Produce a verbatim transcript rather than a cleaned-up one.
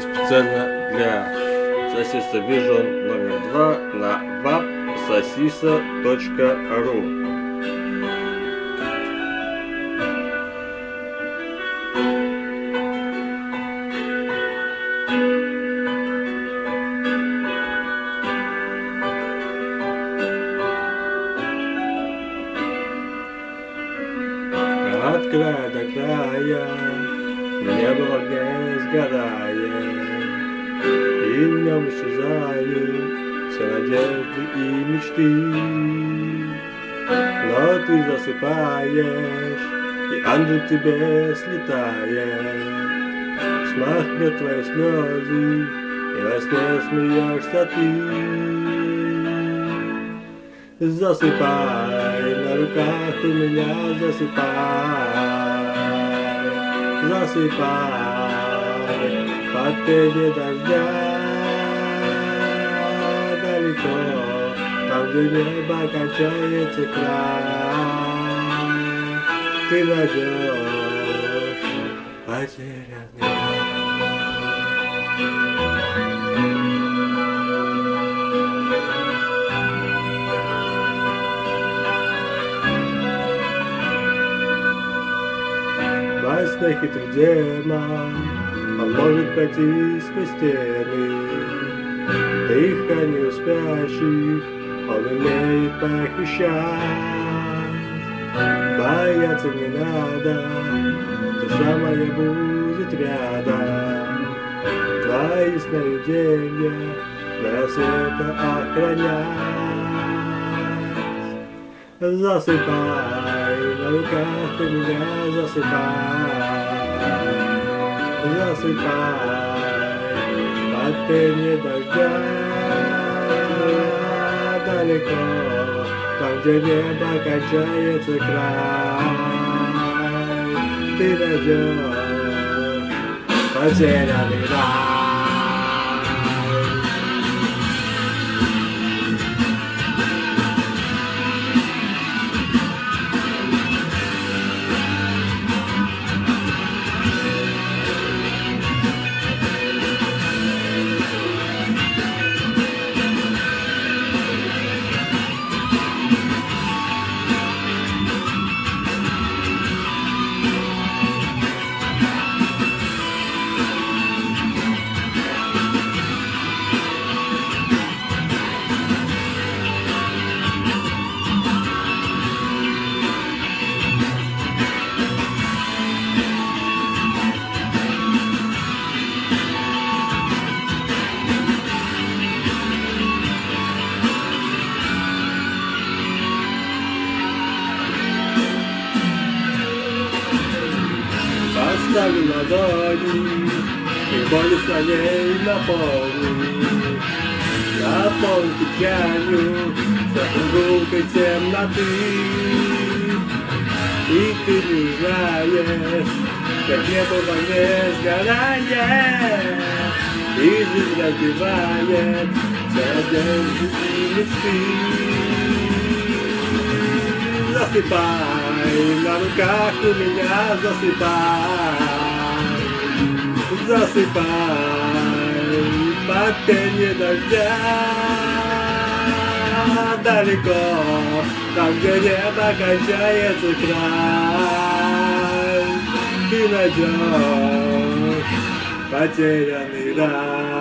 специально для Сосиса Vision номер два на вап сосиса точка ру. От края до края небо в огне сгорает, и в нем исчезают все надежды и мечты. Но ты засыпаешь, и ангел к тебе слетает, смахнет твои слезы, и во сне смеешься ты. Засыпай, на руках у меня засыпай, засыпай, под пение дождя, далеко, там, где небо кончается край, ты найдешь потерянный. Во сне хитрый демон, он может пройти сквозь стены, дыханию спящих он умеет похищать. Бояться не надо, душа моя будет рядом, твои сновидения до рассвета охранять. Засыпай, на руках у меня засыпай, засыпай, под пение дождя, далеко, там, где небо кончается край, ты найдешь потерянный рай. Поставлю ладони и болью своей наполню, наполню печалью за прогулкой темноты. И ты не узнаешь, как небо в огне сгорает, и жизнь разбивает все надежды и мечты. Засыпай, на руках у меня засыпай, засыпай, под пение дождя, далеко, там, где небо кончается край, ты найдешь потерянный рай.